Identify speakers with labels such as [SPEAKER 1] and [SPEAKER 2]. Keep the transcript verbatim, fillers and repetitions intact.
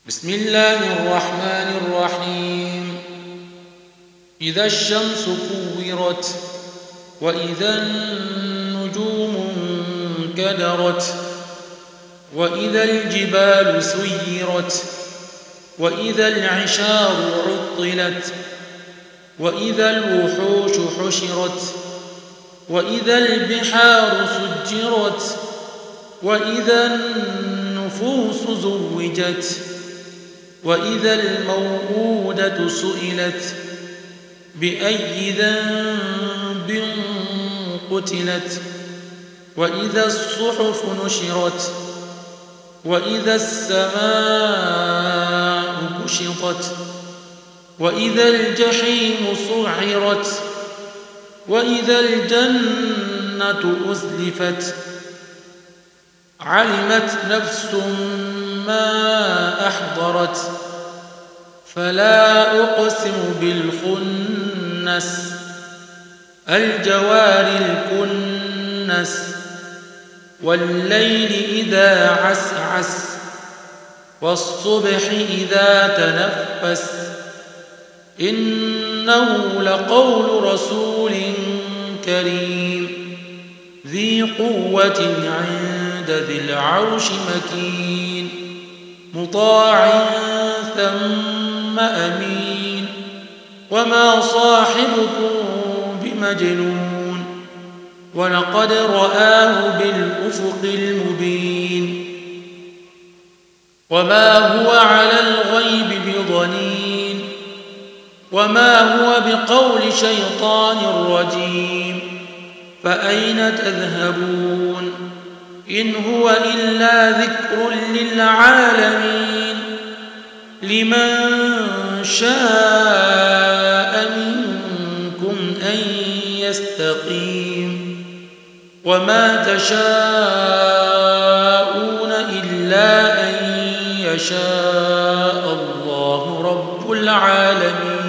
[SPEAKER 1] بسم الله الرحمن الرحيم. إذا الشمس كورت وإذا النجوم انكدرت وإذا الجبال سيرت وإذا العشار عطلت وإذا الوحوش حشرت وإذا البحار سجرت وإذا النفوس زوجت وإذا الموءودة سئلت بأي ذنب قتلت وإذا الصحف نشرت وإذا السماء كشطت وإذا الجحيم سعرت وإذا الجنة أزلفت علمت نفس ما أحضرت فلا أقسم بالخنس الجوار الكنس والليل إذا عسعس والصبح إذا تنفس إنه لقول رسول كريم ذي قوة عند ذي العرش مكين مطاع ثم أمين وما صاحبكم بمجنون ولقد رآه بالأفق المبين وما هو على الغيب بضنين وما هو بقول شيطان رجيم فأين تذهبون إن هو إلا ذكر للعالمين لمن شاء منكم أن يستقيم وما تشاءون إلا أن يشاء الله رب العالمين.